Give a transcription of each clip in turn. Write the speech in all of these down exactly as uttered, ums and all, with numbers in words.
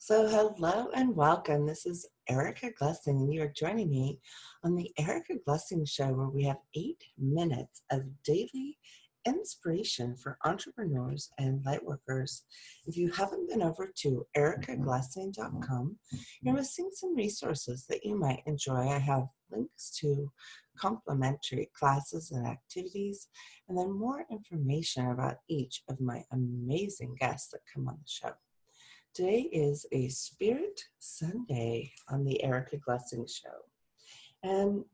So, hello and welcome. This is Erica Glessing, and you're joining me on the Erica Glessing Show, where we have eight minutes of daily inspiration for entrepreneurs and lightworkers. If you haven't been over to erica glessing dot com, you're missing some resources that you might enjoy. I have links to complimentary classes and activities, and then more information about each of my amazing guests that come on the show. Today is a Spirit Sunday on the Erica Glessing Show. And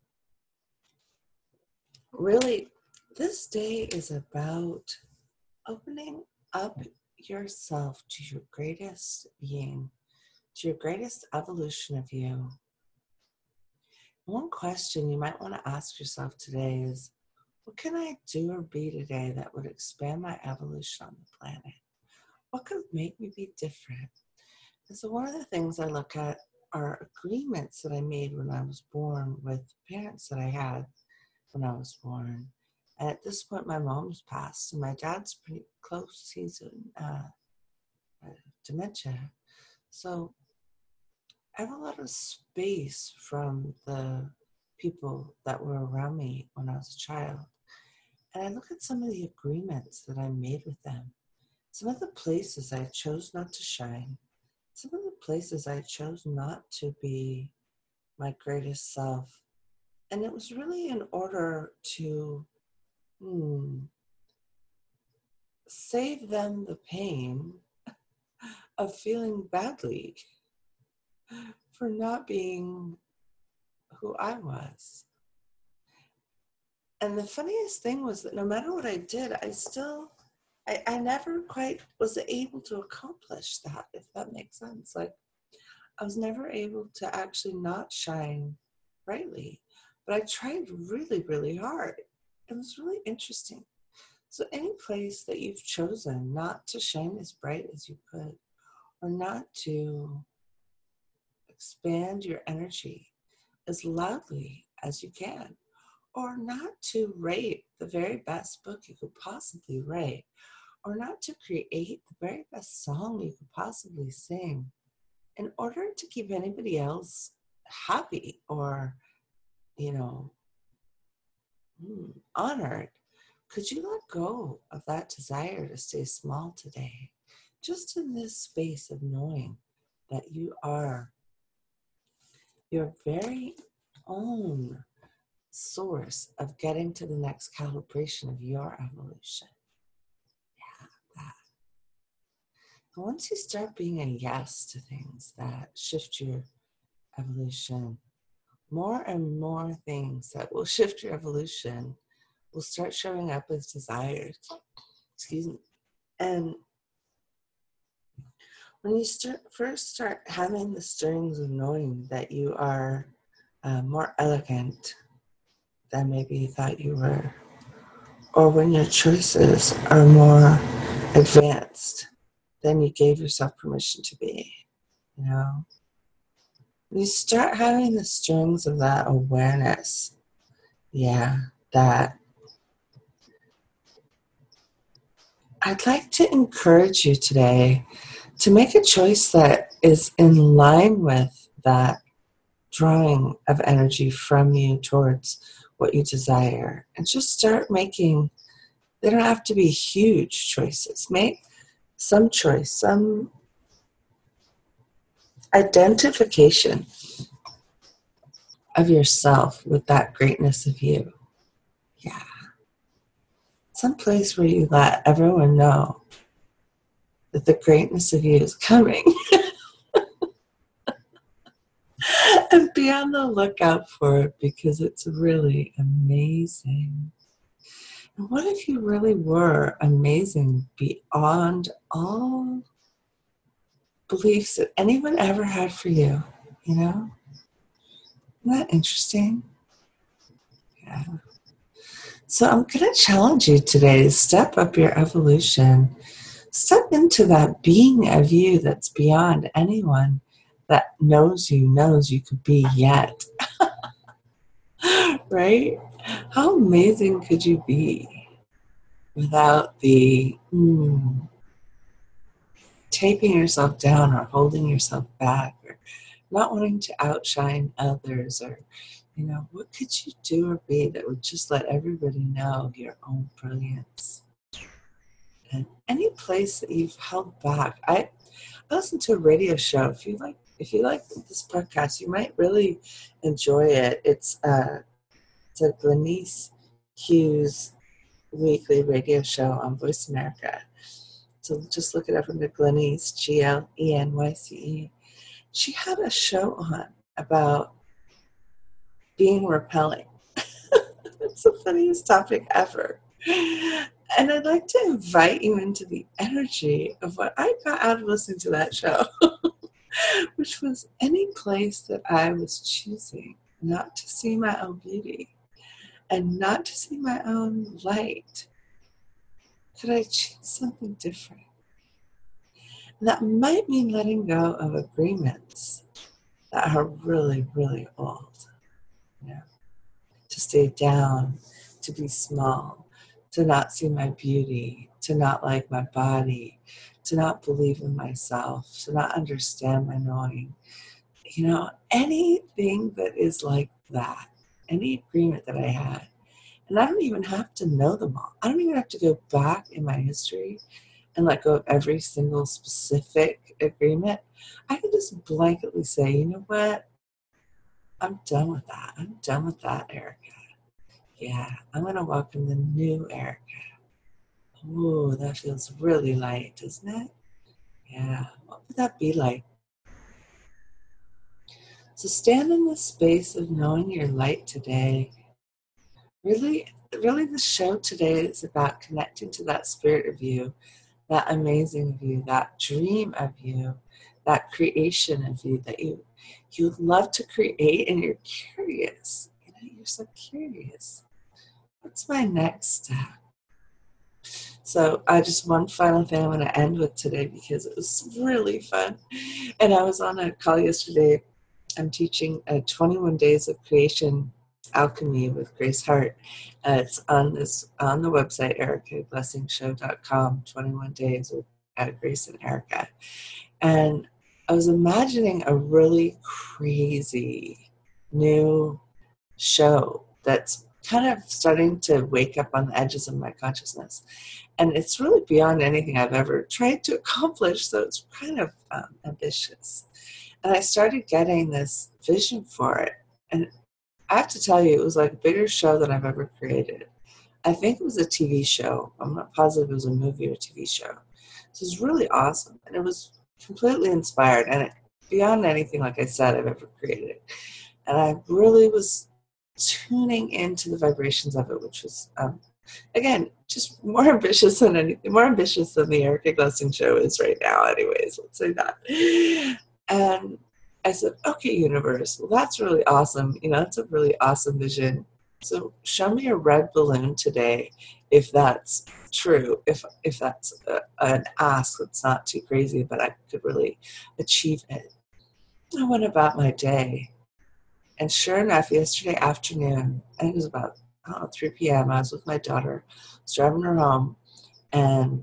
really, this day is about opening up yourself to your greatest being, to your greatest evolution of you. One question you might want to ask yourself today is, what can I do or be today that would expand my evolution on the planet? What could make me be different? And so one of the things I look at are agreements that I made when I was born with parents that I had when I was born. And at this point, my mom's passed, and my dad's pretty close. He's in uh, uh, dementia. So I have a lot of space from the people that were around me when I was a child. And I look at some of the agreements that I made with them, some of the places I chose not to shine, some of the places I chose not to be my greatest self. And it was really in order to hmm, save them the pain of feeling badly for not being who I was. And the funniest thing was that no matter what I did, I still, I, I never quite was able to accomplish that, if that makes sense. Like, I was never able to actually not shine brightly, but I tried really, really hard. It was really interesting. So any place that you've chosen not to shine as bright as you could, or not to expand your energy as loudly as you can, or not to write the very best book you could possibly write, or not to create the very best song you could possibly sing, in order to keep anybody else happy or, you know, honored, could you let go of that desire to stay small today? Just in this space of knowing that you are your very own source of getting to the next calibration of your evolution. Yeah, that. And once you start being a yes to things that shift your evolution, more and more things that will shift your evolution will start showing up as desires. Excuse me. And when you start first start having the stirrings of knowing that you are uh, more elegant than maybe you thought you were, or when your choices are more advanced than you gave yourself permission to be, you know, when you start having the stirrings of that awareness, yeah, that I'd like to encourage you today to make a choice that is in line with that drawing of energy from you towards what you desire. And just start making, they don't have to be huge choices. Make some choice, some identification of yourself with that greatness of you. Yeah. Some place where you let everyone know that the greatness of you is coming. And be on the lookout for it, because it's really amazing. And what if you really were amazing beyond all beliefs that anyone ever had for you? You know? Isn't that interesting? Yeah. So I'm going to challenge you today to step up your evolution. Step into that being of you that's beyond anyone that knows you, knows you could be yet. Right? How amazing could you be without the mm, taping yourself down or holding yourself back or not wanting to outshine others, or, you know, what could you do or be that would just let everybody know your own brilliance? And any place that you've held back. I, I listened to a radio show. If you like, if you like this podcast, you might really enjoy it. It's uh, it's a Glenyce Hughes weekly radio show on Voice America. So just look it up under Glenyce, G L E N Y C E. She had a show on about being repelling. It's the funniest topic ever. And I'd like to invite you into the energy of what I got out of listening to that show, which was any place that I was choosing not to see my own beauty and not to see my own light. Could I choose something different? And that might mean letting go of agreements that are really, really old. You know, to stay down, to be small, to not see my beauty, to not like my body, to not believe in myself, to not understand my knowing. You know, anything that is like that, any agreement that I had, and I don't even have to know them all. I don't even have to go back in my history and let go of every single specific agreement. I can just blanketly say, you know what? I'm done with that. I'm done with that, Erica. Yeah, I'm going to welcome the new Erica. Ooh, that feels really light, doesn't it? Yeah, what would that be like? So stand in the space of knowing your light today. Really, really the show today is about connecting to that spirit of you, that amazing of you, that dream of you, that creation of you that you you love to create, and you're curious. You know, you're so curious. What's my next step? So I uh, just one final thing I'm going to end with today because it was really fun. And I was on a call yesterday. I'm teaching uh, twenty-one Days of Creation Alchemy with Grace Hart. Uh, it's on this on the website, erica blessing show dot com, twenty-one Days with uh, Grace and Erica. And I was imagining a really crazy new show that's kind of starting to wake up on the edges of my consciousness. And it's really beyond anything I've ever tried to accomplish, so it's kind of um, ambitious. And I started getting this vision for it. And I have to tell you, it was like a bigger show than I've ever created. I think it was a T V show. I'm not positive it was a movie or a T V show. So it was really awesome. And it was completely inspired. And it, beyond anything, like I said, I've ever created. And I really was tuning into the vibrations of it, which was, um, again, just more ambitious than anything, more ambitious than the Erica Blessing show is right now, anyways, let's say that. And I said, okay, universe, well, that's really awesome. You know, that's a really awesome vision. So show me a red balloon today, if that's true, if if that's a, an ask that's not too crazy, but I could really achieve it. I went about my day. And sure enough, yesterday afternoon, I think it was about, I don't know, three p.m., I was with my daughter. I was driving her home, and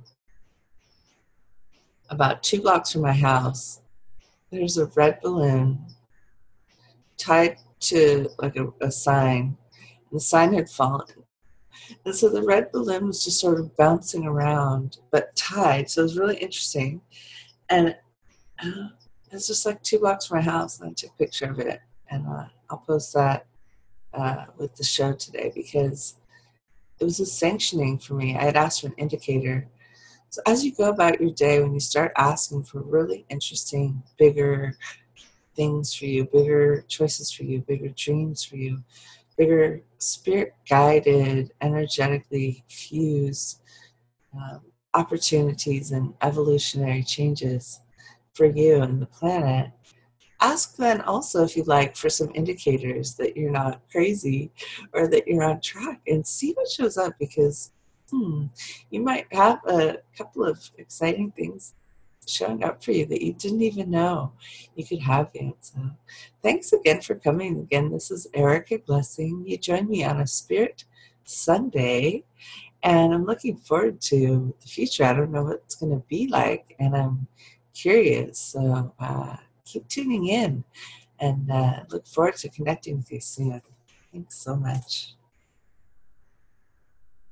about two blocks from my house, there's a red balloon tied to like a, a sign. And the sign had fallen. And so the red balloon was just sort of bouncing around, but tied. So it was really interesting. And uh, it was just like two blocks from my house, and I took a picture of it. And uh, I'll post that uh, with the show today because it was a sanctioning for me. I had asked for an indicator. So as you go about your day, when you start asking for really interesting, bigger things for you, bigger choices for you, bigger dreams for you, bigger spirit-guided, energetically fused um, opportunities and evolutionary changes for you and the planet, ask then also, if you like, for some indicators that you're not crazy or that you're on track, and see what shows up, because hmm, you might have a couple of exciting things showing up for you that you didn't even know you could have yet. So thanks again for coming. Again, this is Erica Blessing. You joined me on a Spirit Sunday, and I'm looking forward to the future. I don't know what it's going to be like, and I'm curious. So uh, keep tuning in and uh, look forward to connecting with you soon. Thanks so much.